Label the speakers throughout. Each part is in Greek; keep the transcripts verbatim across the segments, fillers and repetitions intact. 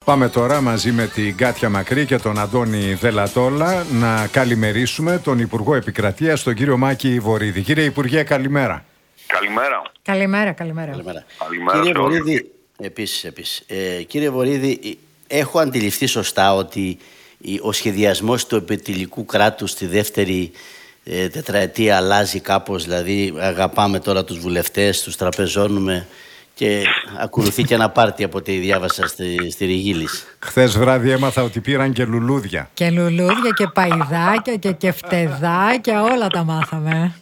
Speaker 1: Πάμε τώρα μαζί με την Κάτια Μακρύ και τον Αντώνη Δελατόλα να καλημερίσουμε τον Υπουργό Επικρατείας, τον κύριο Μάκη Βορίδη. Κύριε Υπουργέ, καλημέρα.
Speaker 2: Καλημέρα.
Speaker 3: Καλημέρα, καλημέρα.
Speaker 2: Καλημέρα. καλημέρα
Speaker 4: κύριε Βορίδη, επίσης, επίσης. Ε, κύριε Βορίδη, έχω αντιληφθεί σωστά ότι ο σχεδιασμός του επιτελικού κράτους στη δεύτερη ε, τετραετία αλλάζει κάπως, δηλαδή αγαπάμε τώρα τους βουλευτές, τους τραπεζώνουμε και ακολουθεί και ένα πάρτι από ό,τι διάβασα στη, στη Ριγίλης.
Speaker 1: Χθες βράδυ έμαθα ότι πήραν και λουλούδια.
Speaker 3: Και λουλούδια και παϊδάκια και κεφτεδάκια, όλα τα μάθαμε.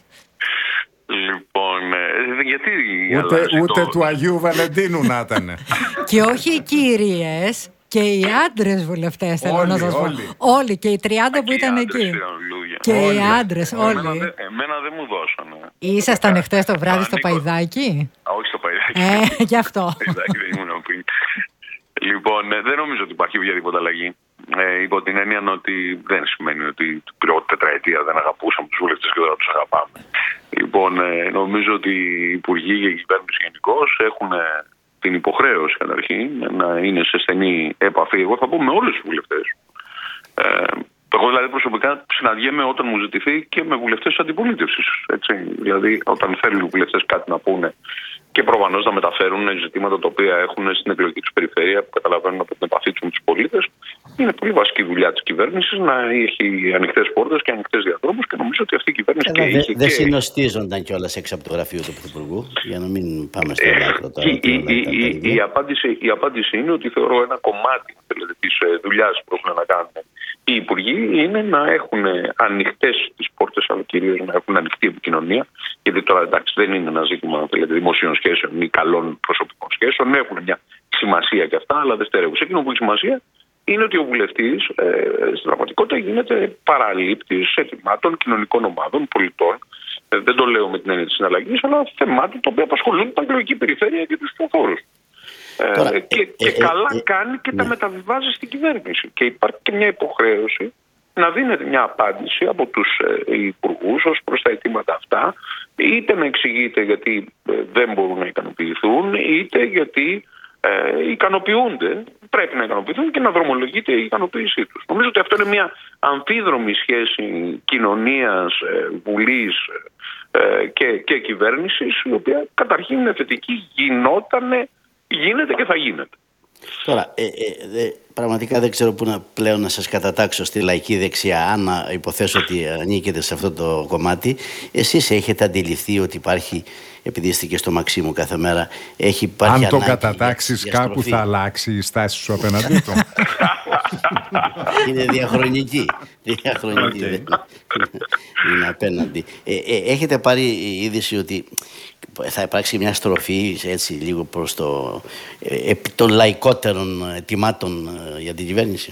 Speaker 2: Λοιπόν, ε, γιατί...
Speaker 1: Ούτε, ούτε
Speaker 2: το...
Speaker 1: του Αγίου Βαλεντίνου να ήταν.
Speaker 3: Και όχι οι κύριες, και οι άντρες βουλευτές, θέλω
Speaker 1: όλοι,
Speaker 3: να σας πω.
Speaker 1: Όλοι.
Speaker 3: όλοι, και οι τριάντα που ήταν εκεί. Και όλοι. Οι άντρες, όλοι.
Speaker 2: Εμένα, δε, εμένα δεν μου δώσανε.
Speaker 3: Ήσασταν εχθές το βράδυ στο παϊδάκι?
Speaker 2: Α, όχι στο παϊδάκι.
Speaker 3: Ε, γι' αυτό.
Speaker 2: Παϊδάκι δεν ήμουν πριν. Λοιπόν, δεν νομίζω ότι υπάρχει οποιαδήποτε αλλαγή. Ε, υπό την έννοια ότι δεν σημαίνει ότι την πρώτη τετραετία δεν αγαπούσαμε τους βουλευτές και τώρα τους αγαπάμε. Λοιπόν, ε, νομίζω ότι οι υπουργοί και η κυβέρνηση γενικώς έχουν την υποχρέωση καταρχήν να είναι σε στενή επαφή. Εγώ θα πω με όλους τους βουλευτές. Ε, εγώ δηλαδή προσωπικά συναντιέμαι όταν μου ζητηθεί και με βουλευτές της αντιπολίτευσης. Δηλαδή, όταν θέλουν οι βουλευτές κάτι να πούνε και προφανώς να μεταφέρουν ζητήματα τα οποία έχουν στην εκλογική τους περιφέρεια, που καταλαβαίνουν από την επαφή τους με τους πολίτες. Είναι πολύ βασική δουλειά της κυβέρνησης να έχει ανοιχτές πόρτες και ανοιχτές διαδρόμους και νομίζω ότι αυτή η κυβέρνηση.
Speaker 4: Δεν δε,
Speaker 2: και...
Speaker 4: δε συνοστίζονταν κιόλας έξω από το γραφείο του Πρωθυπουργού, για να μην πάμε στο δάκρυ τώρα.
Speaker 2: Η, η, η, η, η, απάντηση, η απάντηση είναι ότι θεωρώ ένα κομμάτι δηλαδή, της δουλειάς που έχουν να κάνουν οι υπουργοί είναι να έχουν ανοιχτές τις πόρτες, αλλά κυρίως να έχουν ανοιχτή επικοινωνία. Γιατί τώρα εντάξει δεν είναι ένα ζήτημα δηλαδή, δημοσίων σχέσεων ή καλών προσωπικών σχέσεων. Έχουν μια σημασία κι αυτά, αλλά δευτερεύουσα. Εκείνο που έχει σημασία είναι ότι ο βουλευτής ε, στην πραγματικότητα γίνεται παραλήπτης αιτημάτων κοινωνικών ομάδων, πολιτών. Ε, δεν το λέω με την έννοια της συναλλαγής, αλλά θεμάτων τα οποία απασχολούν την εκλογική περιφέρεια και τους ψηφοφόρους.
Speaker 4: Τώρα,
Speaker 2: ε, και και
Speaker 4: ε, ε,
Speaker 2: καλά
Speaker 4: ε,
Speaker 2: κάνει και
Speaker 4: ναι.
Speaker 2: τα μεταβιβάζει στην κυβέρνηση. Και υπάρχει και μια υποχρέωση να δίνεται μια απάντηση από τους ε, υπουργούς ως προς τα αιτήματα αυτά, είτε να εξηγείται γιατί ε, δεν μπορούν να ικανοποιηθούν, είτε γιατί ε, ικανοποιούνται, πρέπει να ικανοποιηθούν και να δρομολογείται η ικανοποίησή τους. Νομίζω ότι αυτό είναι μια αμφίδρομη σχέση κοινωνίας, ε, βουλής ε, και, και κυβέρνησης, η οποία καταρχήν είναι θετική, γινότανε, γίνεται και θα γίνεται.
Speaker 4: Τώρα, ε, ε, ε, πραγματικά δεν ξέρω πού να πλέον να σας κατατάξω στη λαϊκή δεξιά, αν υποθέσω ότι ανήκετε σε αυτό το κομμάτι. Εσείς έχετε αντιληφθεί ότι υπάρχει, επειδή είστε και στο Μαξίμου κάθε μέρα, έχει υπάρχει
Speaker 1: αν το
Speaker 4: ανάγκη
Speaker 1: κατατάξεις
Speaker 4: για,
Speaker 1: κάπου
Speaker 4: για
Speaker 1: θα αλλάξει η στάση σου απέναντί του.
Speaker 4: Είναι διαχρονική. Διαχρονική
Speaker 1: Okay.
Speaker 4: δεν είναι απέναντι. Ε, ε, έχετε πάρει είδηση ότι θα υπάρξει μια στροφή έτσι λίγο προς το ε, επί των λαϊκότερων ετοιμάτων ε, για την κυβέρνηση?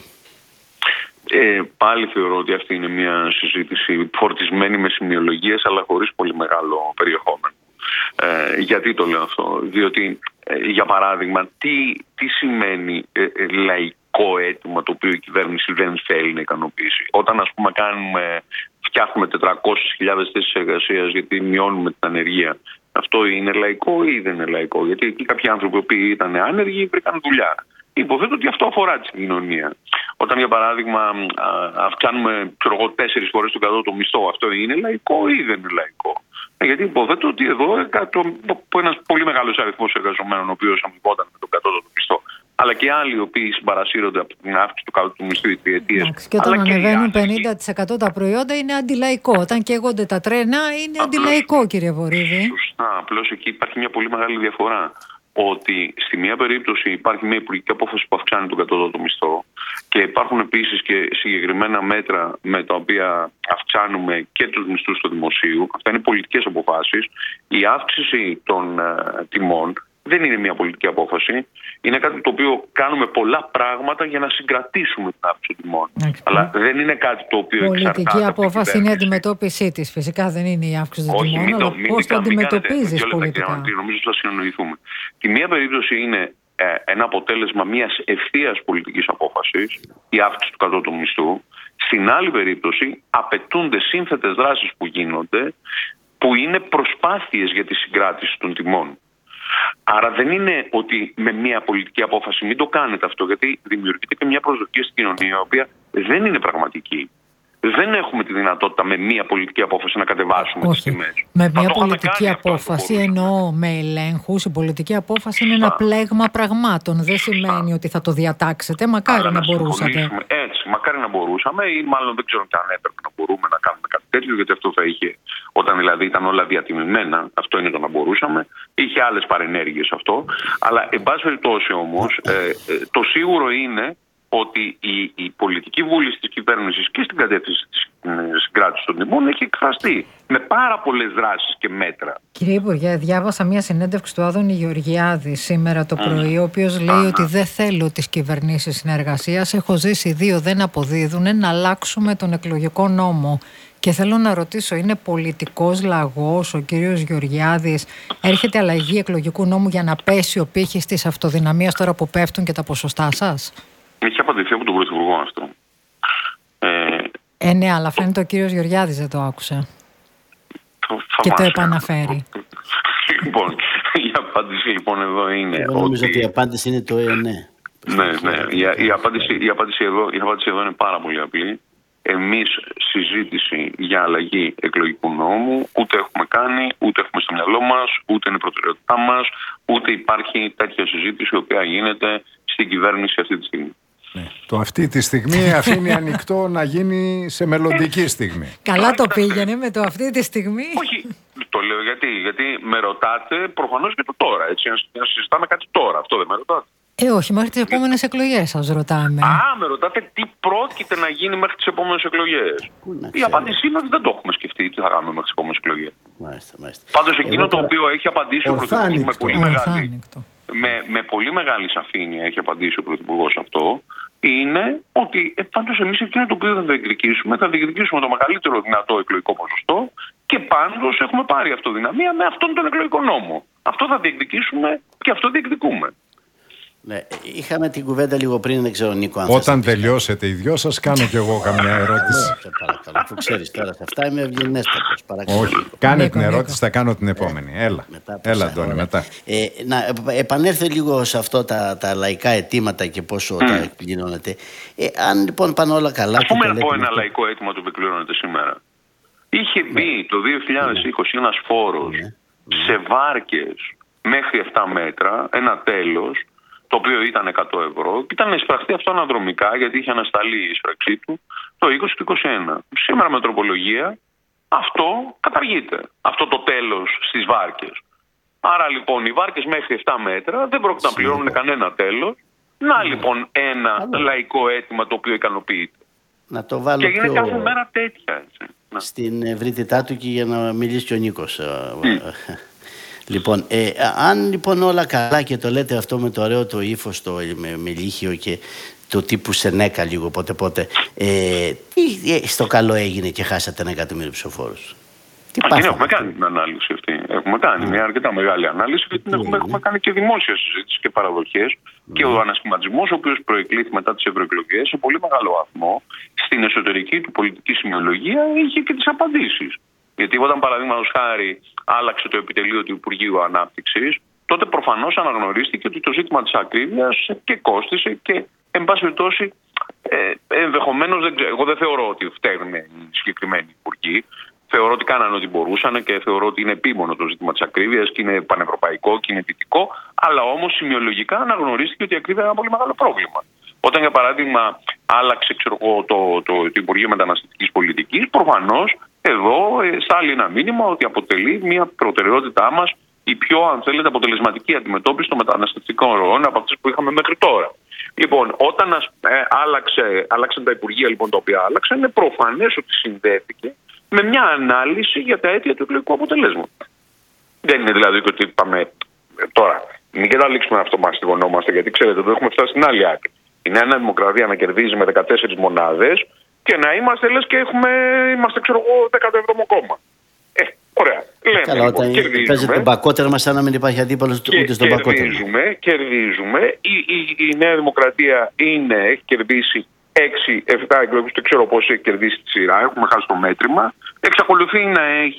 Speaker 2: Ε, πάλι θεωρώ ότι αυτή είναι μια συζήτηση φορτισμένη με σημειολογίες αλλά χωρίς πολύ μεγάλο περιεχόμενο. Ε, γιατί το λέω αυτό? Διότι ε, για παράδειγμα τι, τι σημαίνει ε, ε, λαϊκό αίτημα το οποίο η κυβέρνηση δεν θέλει να ικανοποιήσει? Όταν ας πούμε κάνουμε, φτιάχνουμε τετρακόσιες χιλιάδες θέσεις εργασίας γιατί μειώνουμε την ανεργία, αυτό είναι λαϊκό ή δεν είναι λαϊκό? Γιατί εκεί κάποιοι άνθρωποι που ήταν άνεργοι βρήκαν δουλειά. Υποθέτω ότι αυτό αφορά τη κοινωνία. Όταν για παράδειγμα αυξάνουμε τέσσερις φορές τον κατώτατο μισθό, αυτό είναι λαϊκό ή δεν είναι λαϊκό? Γιατί υποθέτω ότι εδώ ένας πολύ μεγάλος αριθμός εργαζομένων, ο οποίος αμοιβόταν με τον κατώτατο μισθό, αλλά και άλλοι οι οποίοι συμπαρασύρονται από την αύξηση του κατώτατου μισθού οι τριετίες.
Speaker 3: Και όταν ανεβαίνουν πενήντα τοις εκατό τα προϊόντα είναι αντιλαϊκό. Όταν καίγονται τα τρένα είναι αντιλαϊκό, κύριε Βορίδη.
Speaker 2: Σωστά. Απλώς εκεί υπάρχει μια πολύ μεγάλη διαφορά. Ότι στη μία περίπτωση υπάρχει μια υπουργική απόφαση που αυξάνει τον κατώτατο μισθό και υπάρχουν επίσης και συγκεκριμένα μέτρα με τα οποία αυξάνουμε και τους μισθούς του δημοσίου. Αυτά είναι πολιτικές αποφάσεις. Η αύξηση των uh, τιμών δεν είναι μια πολιτική απόφαση. Είναι κάτι το οποίο κάνουμε πολλά πράγματα για να συγκρατήσουμε την αύξηση των τιμών. Άξι. Αλλά δεν είναι κάτι το οποίο εξαρτάται.
Speaker 3: Πολιτική απόφαση είναι η αντιμετώπιση της. Φυσικά δεν είναι η αύξηση των τιμών, αλλά πώς το αντιμετωπίζεις πολιτικά?
Speaker 2: Νομίζω ότι θα συνοηθούμε. Τη μία περίπτωση είναι ε, ένα αποτέλεσμα μιας ευθείας πολιτικής απόφασης, η αύξηση του κατώτατου μισθού. Στην άλλη περίπτωση απαιτούνται σύνθετες δράσεις που γίνονται, που είναι προσπάθειες για τη συγκράτηση των τιμών. Άρα δεν είναι ότι με μία πολιτική απόφαση μην το κάνετε αυτό, γιατί δημιουργείται και μια προσδοκία στην κοινωνία, η οποία δεν είναι πραγματική. Δεν έχουμε τη δυνατότητα με μία πολιτική απόφαση να κατεβάσουμε τις τιμές.
Speaker 3: Με μία πολιτική απόφαση εννοώ με ελέγχους. Η πολιτική απόφαση είναι ένα πλέγμα πραγμάτων. Δεν σημαίνει ότι θα το διατάξετε. Μακάρι να, να μπορούσατε.
Speaker 2: Έτσι, μακάρι να μπορούσαμε, ή μάλλον δεν ξέρω αν έπρεπε να μπορούμε να κάνουμε κάτι τέτοιο, γιατί αυτό θα είχε, όταν δηλαδή ήταν όλα διατιμημένα, αυτό είναι το να μπορούσαμε, είχε άλλες παρενέργειες αυτό. Αλλά εν πάση περιπτώσει όμως, ε, ε, το σίγουρο είναι ότι η, η πολιτική βούληση της κυβέρνησης και στην κατεύθυνση της συγκράτησης των τιμών έχει εκφραστεί με πάρα πολλές δράσεις και μέτρα.
Speaker 3: Κύριε Υπουργέ, διάβασα μια συνέντευξη του Άδωνη Γεωργιάδη σήμερα το πρωί, mm. ο οποίος λέει mm. ότι δεν θέλω τις κυβερνήσεις συνεργασίας. Έχω ζήσει δύο, δεν αποδίδουν, να αλλάξουμε τον εκλογικό νόμο. Και θέλω να ρωτήσω, είναι πολιτικός λαγός ο κύριος Γεωργιάδης? Έρχεται αλλαγή εκλογικού νόμου για να πέσει ο πύχης της αυτοδυναμίας τώρα που πέφτουν και τα ποσοστά σας?
Speaker 2: Έχει απαντηθεί από τον Πρωθυπουργό αυτό. Ε,
Speaker 3: ε, ναι, αλλά φαίνεται ο κύριος Γεωργιάδης δεν το άκουσε.
Speaker 2: Το
Speaker 3: και το επαναφέρει.
Speaker 2: Λοιπόν, η απάντηση λοιπόν εδώ είναι.
Speaker 4: Εγώ νομίζω ότι... ότι η απάντηση είναι το ε, ναι.
Speaker 2: Ναι, ναι. Η, η, απάντηση, η, απάντηση εδώ, η απάντηση εδώ είναι πάρα πολύ απλή. Εμείς συζήτηση για αλλαγή εκλογικού νόμου ούτε έχουμε κάνει, ούτε έχουμε στο μυαλό μας, ούτε είναι προτεραιότητά μας, ούτε υπάρχει τέτοια συζήτηση η οποία γίνεται στην κυβέρνηση αυτή τη στιγμή.
Speaker 1: Ναι. Το αυτή τη στιγμή αφήνει ανοιχτό να γίνει σε μελλοντική στιγμή.
Speaker 3: Καλά το πήγαινε με το αυτή τη στιγμή.
Speaker 2: Όχι, το λέω γιατί, γιατί με ρωτάτε προφανώς και το τώρα, έτσι, να συζητάμε κάτι τώρα, αυτό δεν με ρωτάτε.
Speaker 3: Ε, όχι, μέχρι τις επόμενες εκλογές σας ρωτάμε.
Speaker 2: Α, με ρωτάτε τι πρόκειται να γίνει μέχρι τις επόμενες εκλογές. Η απάντηση είναι ότι δεν το έχουμε σκεφτεί τι θα κάνουμε μέχρι τις επόμενες εκλογές.
Speaker 4: Μάλιστα, μάλιστα.
Speaker 2: Πάντως εκείνο Εγώ το οποίο έχει απαντήσει ο Πρωθυπουργός με πολύ μεγάλη... Με, με πολύ μεγάλη σαφήνεια έχει απαντήσει ο Πρωθυπουργός αυτό, είναι ότι ε, πάντως εμείς εκείνο το οποίο θα διεκδικήσουμε, θα διεκδικήσουμε το μεγαλύτερο δυνατό εκλογικό ποσοστό και πάντως έχουμε πάρει αυτοδυναμία με αυτόν τον εκλογικό νόμο. Αυτό θα διεκδικήσουμε και αυτό διεκδικούμε.
Speaker 4: Ναι, είχαμε την κουβέντα λίγο πριν, δεν ξέρω Νίκο αν
Speaker 1: Όταν τελειώσετε οι δυο σας κάνω κι εγώ καμιά ερώτηση.
Speaker 4: Σε παρακαλώ, αφού ξέρεις τώρα σε αυτά είμαι ευγενέστατος.
Speaker 1: Όχι, κάνε Νίκο, την ερώτηση, Νίκο. Θα κάνω την επόμενη. Ε, Έλα, μετά, Έλα Αντώνη, μετά.
Speaker 4: Ε, να επανέλθω λίγο σε αυτό τα, τα λαϊκά αιτήματα και πόσο mm. τα εκπληρώνεται. Ε, αν λοιπόν πάνε όλα καλά...
Speaker 2: Ας πούμε να πω ένα λαϊκό αίτημα το εκπληρώνεται σήμερα. Είχε μπει ναι. το δύο χιλιάδες είκοσι ναι. ένας φόρος ναι. σε βάρκες μέχρι επτά μέτρα, ένα τέλος, το οποίο ήταν εκατό ευρώ, και ήταν να εισπραχθεί αυτό αναδρομικά, γιατί είχε ανασταλεί η εισπραξή του το είκοσι και είκοσι ένα. Σήμερα με τροπολογία αυτό καταργείται, αυτό το τέλος στις βάρκες. Άρα λοιπόν οι βάρκες μέχρι επτά μέτρα δεν πρόκειται να πληρώνουν κανένα τέλος. Να λοιπόν ένα Άλλο. λαϊκό αίτημα το οποίο ικανοποιείται.
Speaker 4: Να το βάλω
Speaker 2: και γίνεται
Speaker 4: πιο...
Speaker 2: κάθε μέρα τέτοια. Έτσι.
Speaker 4: Στην ευρύτητά του και για να μιλήσει και ο Νίκος. Mm. Λοιπόν, ε, αν λοιπόν όλα καλά και το λέτε αυτό με το ωραίο το ύφος, το με, με λύχιο και το τύπου Σενέκα λίγο πότε πότε, ε, τι ε, στο καλό έγινε και χάσατε ένα εκατομμύριο ψηφοφόρους?
Speaker 2: Τι έχουμε κάνει την ανάλυση αυτή. Έχουμε κάνει mm. μια αρκετά μεγάλη ανάλυση και την έχουμε, mm. έχουμε κάνει και δημόσια συζήτηση και παραδοχές. Mm. Και ο ανασχηματισμός, ο οποίος προεκλήθη μετά τις ευρωεκλογές, σε πολύ μεγάλο βαθμό στην εσωτερική του πολιτική σημειολογία είχε και τις απαντήσεις. Γιατί όταν παραδείγματος χάρη άλλαξε το επιτελείο του Υπουργείου Ανάπτυξης, τότε προφανώς αναγνωρίστηκε ότι το ζήτημα της ακρίβειας και κόστισε και εν πάση περιπτώσει ε, ενδεχομένως, δεν ξέρω, εγώ δεν θεωρώ ότι φταίνουν οι συγκεκριμένοι υπουργοί. Θεωρώ ότι κάνανε ό,τι μπορούσαν και θεωρώ ότι είναι επίμονο το ζήτημα της ακρίβειας και είναι πανευρωπαϊκό και είναι δυτικό, αλλά όμως σημειολογικά αναγνωρίστηκε ότι η ακρίβεια είναι ένα πολύ μεγάλο πρόβλημα. Όταν για παράδειγμα άλλαξε ξέρω, το, το, το, το Υπουργείο Μεταναστευτικής Πολιτικής, προφανώς εδώ ε, στάλει ένα μήνυμα ότι αποτελεί μια προτεραιότητά μας η πιο, αν θέλετε, αποτελεσματική αντιμετώπιση των μεταναστευτικών ροών από αυτές που είχαμε μέχρι τώρα. Λοιπόν, όταν ε, άλλαξε, άλλαξαν τα Υπουργεία λοιπόν, τα οποία άλλαξαν, είναι προφανές ότι συνδέθηκε με μια ανάλυση για τα αίτια του εκλογικού αποτελέσματος. Δεν είναι δηλαδή ότι είπαμε τώρα, μην καταλήξουμε αυτό μας στιγωνόμαστε, γιατί ξέρετε, εδώ έχουμε φτάσει στην άλλη άκρη. Η Νέα Δημοκρατία να κερδίζει με δεκατέσσερις μονάδες και να είμαστε, λες, και έχουμε, είμαστε, ξέρω εγώ, δέκατο έβδομο κόμμα. Ε, ωραία. Λέμε,
Speaker 4: καλά,
Speaker 2: λοιπόν,
Speaker 4: όταν παίζετε τον πακότερμα σαν να μην υπάρχει αντίπαλος ούτε στον πακότερμα.
Speaker 2: Κερδίζουμε, κερδίζουμε. Η, η, η Νέα Δημοκρατία είναι, έχει κερδίσει έξι εφτά εκλογές, δεν ξέρω πώς έχει κερδίσει τη σειρά, έχουμε χάσει το μέτρημα. Εξακολουθεί να έχει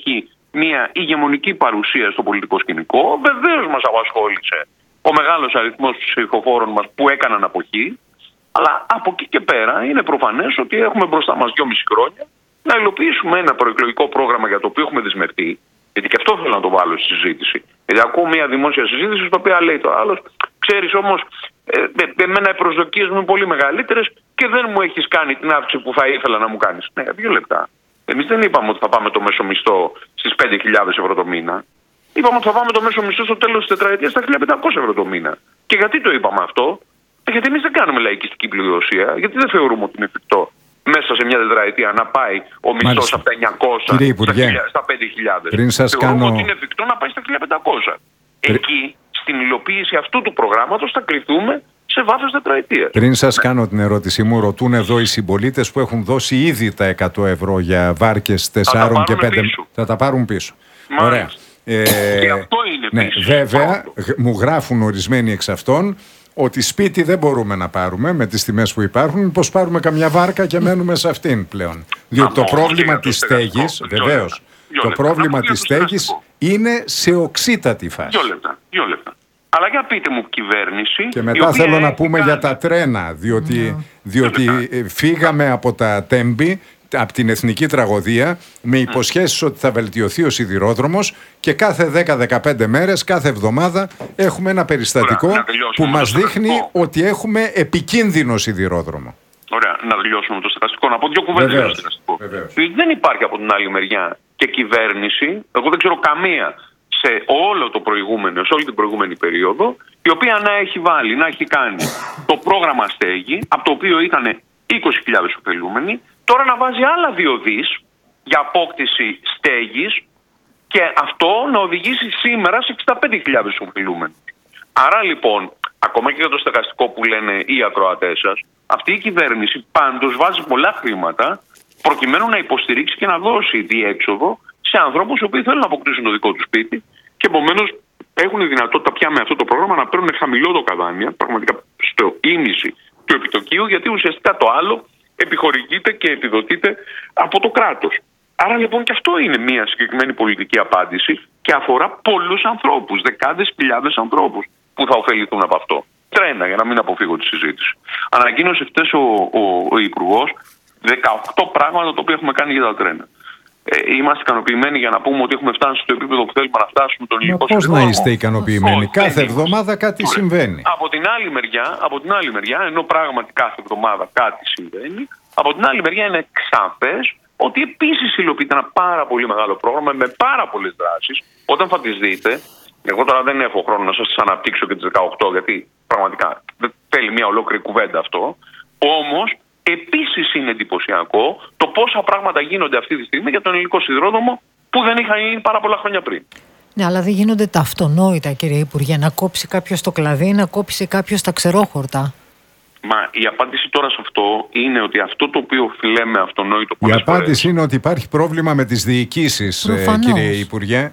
Speaker 2: μια ηγεμονική παρουσία στο πολιτικό σκηνικό. Βεβαίως μας απασχόλησε ο μεγάλος αριθμός ψηφοφόρων μας που έκαναν αποχή. Αλλά από εκεί και πέρα είναι προφανές ότι έχουμε μπροστά μας δυόμιση χρόνια να υλοποιήσουμε ένα προεκλογικό πρόγραμμα για το οποίο έχουμε δεσμευτεί. Γιατί και αυτό θέλω να το βάλω στη συζήτηση. Γιατί ακούω μια δημόσια συζήτηση στην οποία λέει το άλλος, ξέρεις όμως, ε, εμένα οι προσδοκίες μου είναι πολύ μεγαλύτερες και δεν μου έχεις κάνει την αύξηση που θα ήθελα να μου κάνεις. Ναι, δύο λεπτά. Εμείς δεν είπαμε ότι θα πάμε το μέσο μισθό στις πέντε χιλιάδες ευρώ το μήνα. Είπαμε ότι θα πάμε το μέσο μισθό στο τέλος της τετραετίας στα χίλια πεντακόσια ευρώ το μήνα. Και γιατί το είπαμε αυτό? Γιατί εμείς δεν κάνουμε λαϊκιστική πληροδοσία, γιατί δεν θεωρούμε ότι είναι εφικτό μέσα σε μια τετραετία να πάει ο μισθός από τα εννιακόσια στα πέντε χιλιάδες.
Speaker 1: Πριν σας
Speaker 2: θεωρούμε
Speaker 1: κάνω...
Speaker 2: ότι είναι εφικτό να πάει στα χίλια πεντακόσια. Εκεί, στην υλοποίηση αυτού του προγράμματος, θα κρυθούμε σε βάθος τετραετίας.
Speaker 1: Πριν σας ναι. κάνω την ερώτησή μου, ρωτούν εδώ οι συμπολίτες που έχουν δώσει ήδη τα εκατό ευρώ για βάρκες τεσσάρων και πέντε. Θα τα πάρουν πίσω.
Speaker 2: Μάλιστα.
Speaker 1: Ωραία. Ε,
Speaker 2: και αυτό είναι
Speaker 1: ναι,
Speaker 2: επίσης.
Speaker 1: βέβαια, μου γράφουν ορισμένοι εξ αυτών ότι σπίτι δεν μπορούμε να πάρουμε με τις τιμές που υπάρχουν, πως πάρουμε καμιά βάρκα και μένουμε σε αυτήν πλέον. Διότι το πρόβλημα της στέγης, βεβαίως, το πρόβλημα της στέγης είναι σε οξύτατη φάση.
Speaker 2: Δύο λεπτά, δύο λεπτά. Αλλά για πείτε μου κυβέρνηση...
Speaker 1: Και μετά θέλω να πούμε κάνει... για τα τρένα, διότι, yeah. διότι φύγαμε από τα Τέμπη, από την εθνική τραγωδία, με υποσχέσεις mm. ότι θα βελτιωθεί ο σιδηρόδρομος και κάθε δέκα με δεκαπέντε μέρες, κάθε εβδομάδα έχουμε ένα περιστατικό Ωραία, που μας δείχνει ότι έχουμε επικίνδυνο σιδηρόδρομο.
Speaker 2: Ωραία, να τελειώσουμε με το στεγαστικό. Να πω δύο κουβέντες για το στεγαστικό. Δεν υπάρχει από την άλλη μεριά και κυβέρνηση, εγώ δεν ξέρω καμία σε όλο το προηγούμενο, σε όλη την προηγούμενη περίοδο, η οποία να έχει βάλει, να έχει κάνει το πρόγραμμα στέγη, από το οποίο ήταν είκοσι χιλιάδες ωφελούμενοι, τώρα να βάζει άλλα δύο δις για απόκτηση στέγης και αυτό να οδηγήσει σήμερα σε εξήντα πέντε χιλιάδες ωφελούμενους. Άρα λοιπόν, ακόμα και για το στεγαστικό που λένε οι ακροατές σας, αυτή η κυβέρνηση πάντως βάζει πολλά χρήματα προκειμένου να υποστηρίξει και να δώσει διέξοδο σε ανθρώπους οι οποίοι θέλουν να αποκτήσουν το δικό τους σπίτι και επομένως έχουν δυνατότητα πια με αυτό το πρόγραμμα να παίρνουν χαμηλότοκα δάνεια, πραγματικά στο ίμιση του επιτοκίου, γιατί ουσιαστικά το άλλο επιχορηγείται και επιδοτείται από το κράτος. Άρα λοιπόν και αυτό είναι μια συγκεκριμένη πολιτική απάντηση και αφορά πολλούς ανθρώπους, δεκάδες χιλιάδες ανθρώπους που θα ωφεληθούν από αυτό. Τρένα, για να μην αποφύγω τη συζήτηση. Ανακοίνωσε χτες ο, ο, ο Υπουργός δεκαοκτώ πράγματα τα οποία έχουμε κάνει για τα τρένα. Ε, είμαστε ικανοποιημένοι για να πούμε ότι έχουμε φτάσει στο επίπεδο που θέλουμε να φτάσουμε τον ελληνικό
Speaker 1: σιδηρόδρομο. Πώς να είστε ικανοποιημένοι? Oh, κάθε εβδομάδα κάτι Ωραία. συμβαίνει.
Speaker 2: Από την, άλλη μεριά, από την άλλη μεριά, ενώ πράγματι κάθε εβδομάδα κάτι συμβαίνει, από την άλλη μεριά είναι ξαφές ότι επίσης υλοποιείται ένα πάρα πολύ μεγάλο πρόγραμμα με πάρα πολλές δράσεις. Όταν θα τις δείτε, εγώ τώρα δεν έχω χρόνο να σας τις αναπτύξω και τις δεκαοκτώ, γιατί πραγματικά δεν θέλει μια ολόκληρη κουβέντα αυτό. Όμως, επίσης είναι εντυπωσιακό το πόσα πράγματα γίνονται αυτή τη στιγμή για τον ελληνικό σιδηρόδρομο που δεν είχαν γίνει πάρα πολλά χρόνια πριν.
Speaker 3: Ναι, αλλά δεν γίνονται τα αυτονόητα, κύριε Υπουργέ, να κόψει κάποιος το κλαδί, να κόψει κάποιος τα ξερόχορτα.
Speaker 2: Μα η απάντηση τώρα σε αυτό είναι ότι αυτό το οποίο λέμε αυτονόητο...
Speaker 1: Η απάντηση φορές... είναι ότι υπάρχει πρόβλημα με τις διοικήσεις, ε, κύριε Υπουργέ.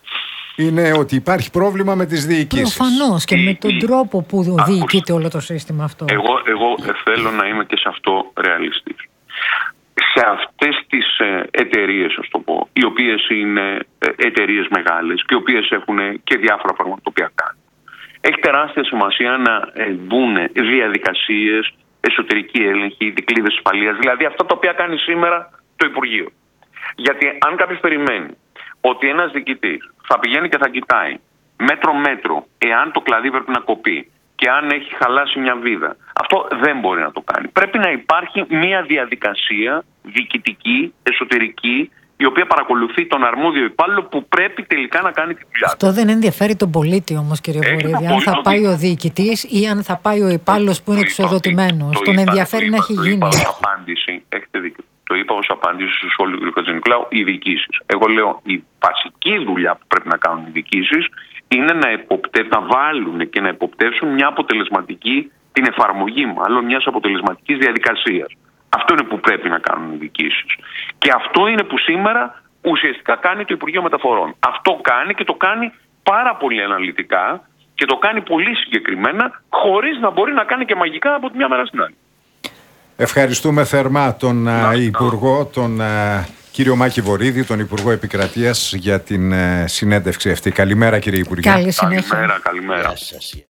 Speaker 1: Είναι ότι υπάρχει πρόβλημα με τις διοικήσεις.
Speaker 3: Προφανώς και με τον τρόπο που διοικείται όλο το σύστημα αυτό.
Speaker 2: Εγώ, εγώ θέλω να είμαι και σε αυτό ρεαλιστής. Σε αυτές τις εταιρείες, ας το πω, οι οποίες είναι εταιρείες μεγάλες και οι οποίες έχουν και διάφορα πράγματα τα οποία κάνουν, έχει τεράστια σημασία να μπουν διαδικασίες, εσωτερική έλεγχη, δικλείδες ασφαλείας, δηλαδή αυτά τα οποία κάνει σήμερα το Υπουργείο. Γιατί αν κάποιος περιμένει ότι ένας διοικητής θα πηγαίνει και θα κοιτάει μέτρο-μέτρο εάν το κλαδί πρέπει να κοπεί και αν έχει χαλάσει μια βίδα, αυτό δεν μπορεί να το κάνει. Πρέπει να υπάρχει μια διαδικασία διοικητική, εσωτερική, η οποία παρακολουθεί τον αρμόδιο υπάλληλο που πρέπει τελικά να κάνει τη δουλειά.
Speaker 3: Αυτό δεν ενδιαφέρει τον πολίτη όμως, κύριε Βορίδη, αν θα πάει ο διοικητής ή αν θα πάει ο υπάλληλος που είναι εξοδοτημένος. Τον ενδιαφέρει να έχει γίνει.
Speaker 2: Έχετε δίκιο. Το είπα ως απάντηση στους όλους του κ. Χατζηνικολάου, οι διοικήσεις. Εγώ λέω η βασική δουλειά που πρέπει να κάνουν οι διοικήσεις είναι να, εποπτε... να βάλουν και να υποπτεύσουν μια αποτελεσματική, την εφαρμογή μάλλον μιας αποτελεσματικής διαδικασίας. Αυτό είναι που πρέπει να κάνουν οι διοικήσεις. Και αυτό είναι που σήμερα ουσιαστικά κάνει το Υπουργείο Μεταφορών. Αυτό κάνει και το κάνει πάρα πολύ αναλυτικά και το κάνει πολύ συγκεκριμένα, χωρίς να μπορεί να κάνει και μαγικά από τη μια μέρα στην άλλη.
Speaker 1: Ευχαριστούμε θερμά τον uh, Υπουργό, τον uh, κύριο Μάκη Βορίδη, τον Υπουργό Επικρατείας, για την ε, συνέντευξη αυτή. Καλημέρα, κύριε Υπουργέ.
Speaker 3: Καλή συνέχεια.
Speaker 2: Καλημέρα, καλημέρα.
Speaker 4: Γεια σας.